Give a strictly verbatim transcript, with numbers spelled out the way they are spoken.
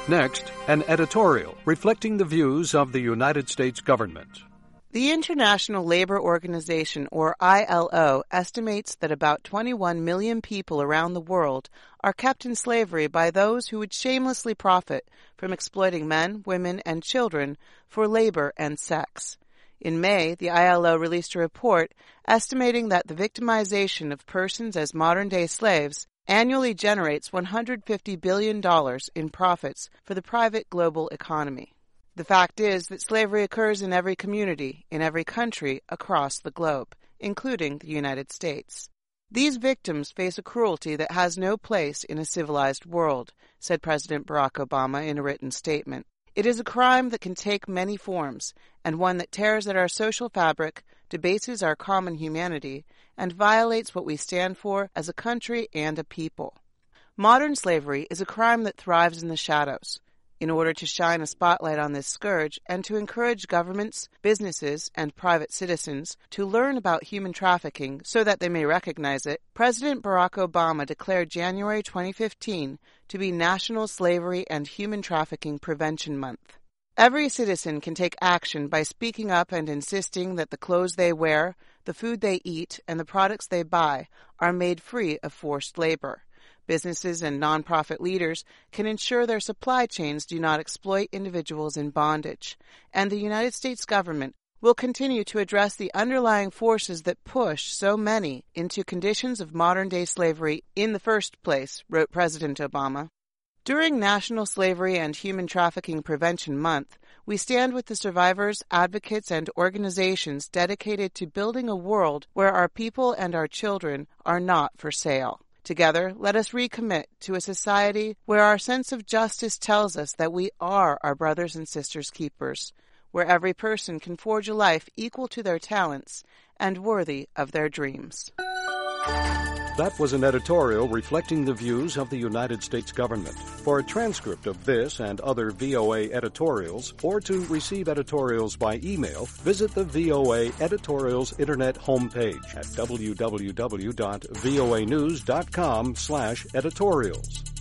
Next, an editorial reflecting the views of the United States government. The International Labor Organization, or I L O, estimates that about twenty-one million people around the world are kept in slavery by those who would shamelessly profit from exploiting men, women, and children for labor and sex. In May, the I L O released a report estimating that the victimization of persons as modern-day slaves annually generates one hundred fifty billion dollars in profits for the private global economy. The fact is that slavery occurs in every community, in every country across the globe, including the United States. These victims face a cruelty that has no place in a civilized world, said President Barack Obama in a written statement. It is a crime that can take many forms, and one that tears at our social fabric, debases our common humanity, and violates what we stand for as a country and a people. Modern slavery is a crime that thrives in the shadows. In order to shine a spotlight on this scourge and to encourage governments, businesses, and private citizens to learn about human trafficking so that they may recognize it, President Barack Obama declared January twenty fifteen to be National Slavery and Human Trafficking Prevention Month. Every citizen can take action by speaking up and insisting that the clothes they wear, the food they eat, and the products they buy are made free of forced labor. Businesses and nonprofit leaders can ensure their supply chains do not exploit individuals in bondage, and the United States government will continue to address the underlying forces that push so many into conditions of modern-day slavery in the first place, wrote President Obama. During National Slavery and Human Trafficking Prevention Month, we stand with the survivors, advocates, and organizations dedicated to building a world where our people and our children are not for sale. Together, let us recommit to a society where our sense of justice tells us that we are our brothers and sisters' keepers, where every person can forge a life equal to their talents and worthy of their dreams. That was an editorial reflecting the views of the United States government. For a transcript of this and other V O A editorials, or to receive editorials by email, visit the V O A Editorials Internet homepage at w w w dot voa news dot com slash editorials.